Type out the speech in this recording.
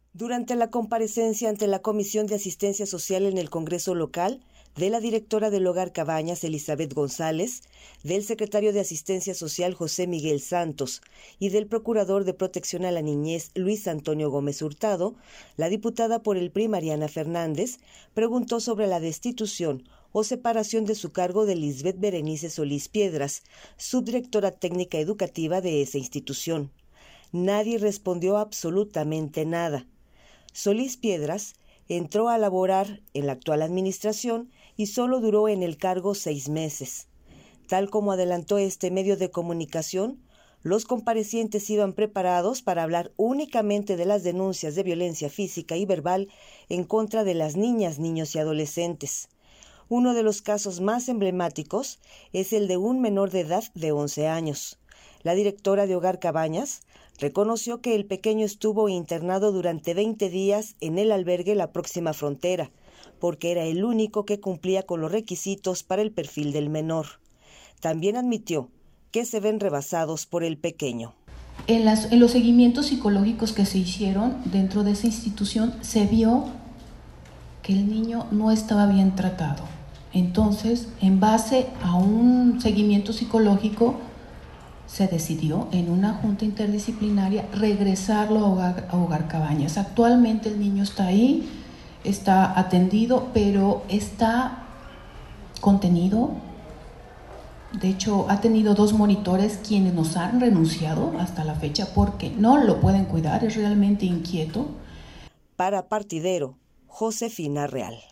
Durante la comparecencia ante la Comisión de Asistencia Social en el Congreso local, de la directora del Hogar Cabañas, Elizabeth González, del secretario de Asistencia Social, José Miguel Santos, y del procurador de Protección a la Niñez, Luis Antonio Gómez Hurtado, la diputada por el PRI, Mariana Fernández, preguntó sobre la destitución o separación de su cargo de Lisbeth Berenice Solís Piedras, subdirectora técnica educativa de esa institución. Nadie respondió absolutamente nada. Solís Piedras entró a laborar en la actual administración y solo duró en el cargo 6 meses. Tal como adelantó este medio de comunicación, los comparecientes iban preparados para hablar únicamente de las denuncias de violencia física y verbal en contra de las niñas, niños y adolescentes. Uno de los casos más emblemáticos es el de un menor de edad de 11 años. La directora de Hogar Cabañas reconoció que el pequeño estuvo internado durante 20 días en el albergue La Próxima Frontera, porque era el único que cumplía con los requisitos para el perfil del menor. También admitió que se ven rebasados por el pequeño. En los seguimientos psicológicos que se hicieron dentro de esa institución se vio que el niño no estaba bien tratado. Entonces, en base a un seguimiento psicológico, se decidió en una junta interdisciplinaria regresarlo a Hogar Cabañas. Actualmente el niño está ahí, está atendido, pero está contenido. De hecho, ha tenido 2 monitores quienes nos han renunciado hasta la fecha porque no lo pueden cuidar, es realmente inquieto. Para Partidero, Josefina Real.